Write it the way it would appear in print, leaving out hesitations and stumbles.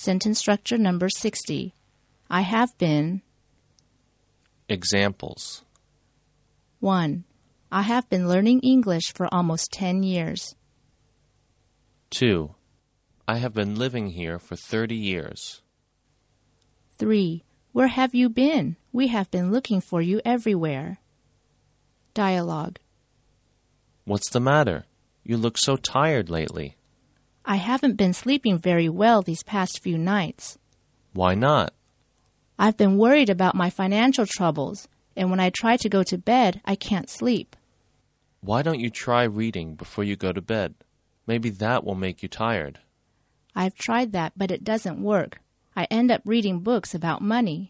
Sentence structure number 60. I have been. Examples. 1. I have been learning English for almost 10 years. 2. I have been living here for 30 years. 3. Where have you been? We have been looking for you everywhere. Dialogue. What's the matter? You look so tired lately. I haven't been sleeping very well these past few nights. Why not? I've been worried about my financial troubles, and when I try to go to bed, I can't sleep. Why don't you try reading before you go to bed? Maybe that will make you tired. I've tried that, but it doesn't work. I end up reading books about money.